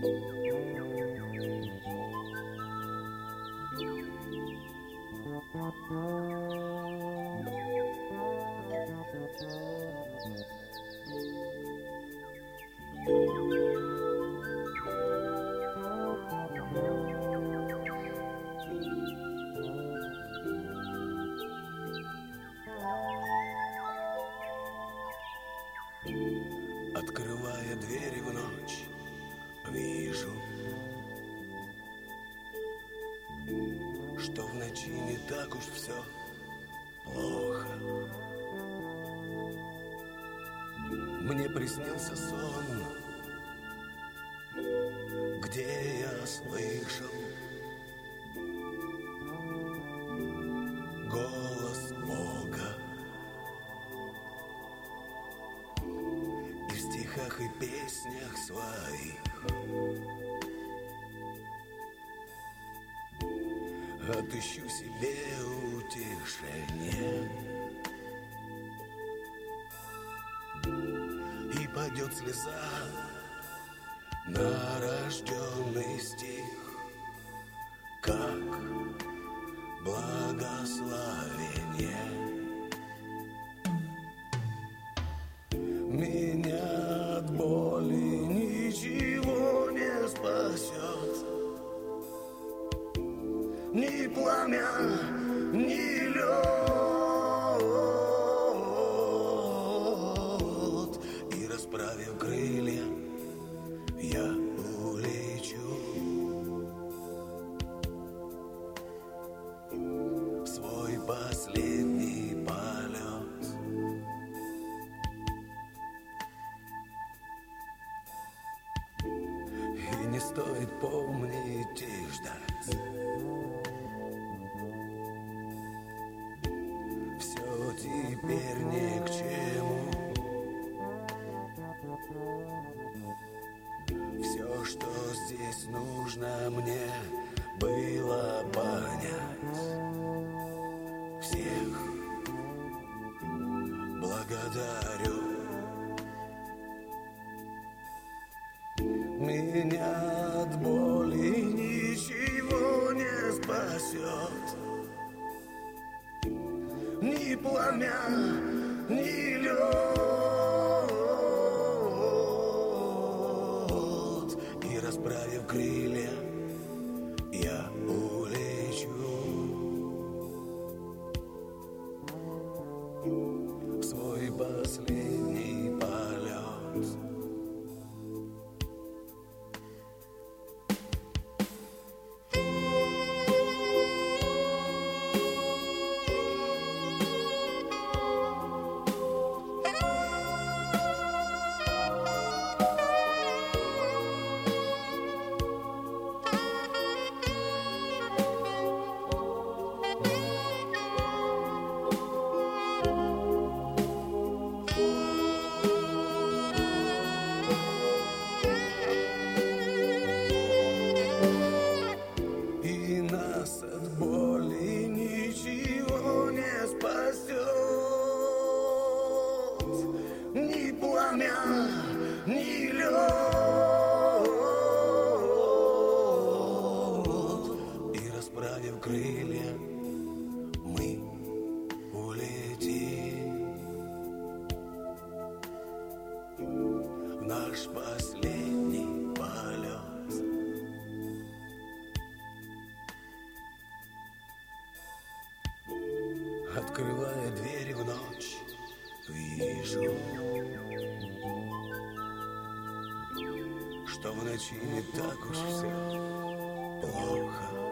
Открывая двери в ночь, вижу, что в ночи не так уж все плохо. Мне приснился сон, где я слышал голос Бога. И в стихах и песнях своих отыщу себе утешение. И падет слеза на рожденный стих, как благословение. Меня от боли ничего не спасет, ни пламя, ни лед. И расправив крылья, я улечу в свой последний полет. И не стоит помнить и ждать. Все теперь ни к чему. Все, что здесь нужно мне было понять. Всех благодарю. Меня от боли ничего не спасет, ни пламя, ни лед. И расправив крылья, я улечу в свой последний полет. И нас от боли ничего не спасет, ни пламя, ни лед. И расправив крылья, мы улетим в наш последний полет. Открывая двери в ночь, вижу, что в ночи не так уж все плохо.